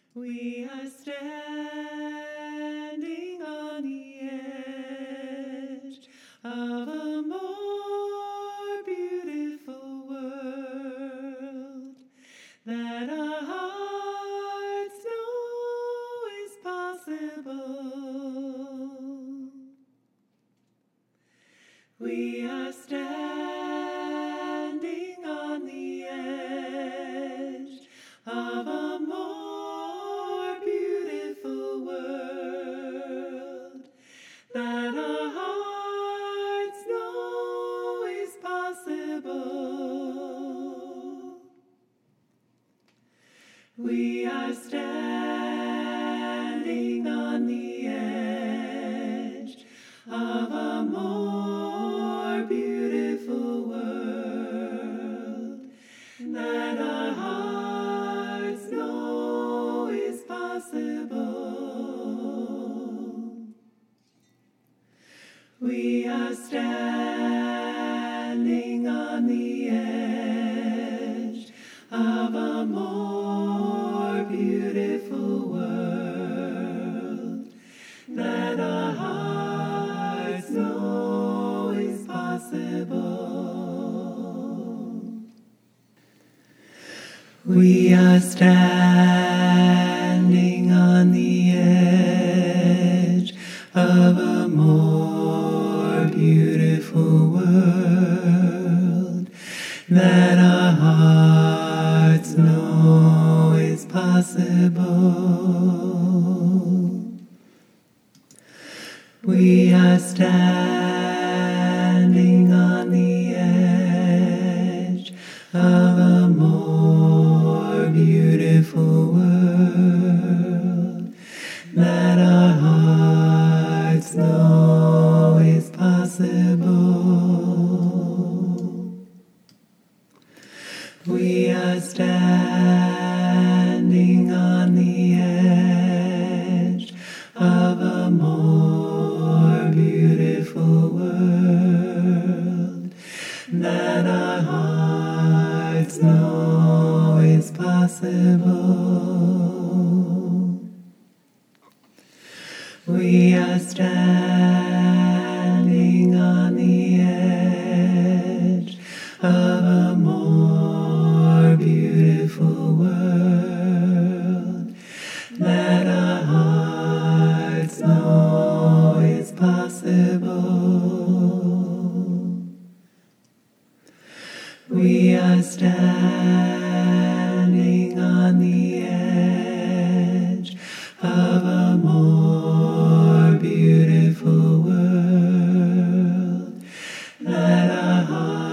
We are standing on the edge of a more beautiful world that our hearts know is possible. We are standing on the edge of a more beautiful world that our hearts know is possible. We are standing on the edge of a more beautiful world that our hearts know is possible. We are standing on the edge of a more beautiful world that our hearts know is possible. We are standing on the edge of a more beautiful world that our hearts know is possible. We are standing on the edge of a more beautiful world that our hearts know is possible. We are standing on the edge of a more beautiful world that our hearts know is possible. We are standing on the edge of a more beautiful world that our hearts know is possible. We are standing on the edge of a more beautiful world that our hearts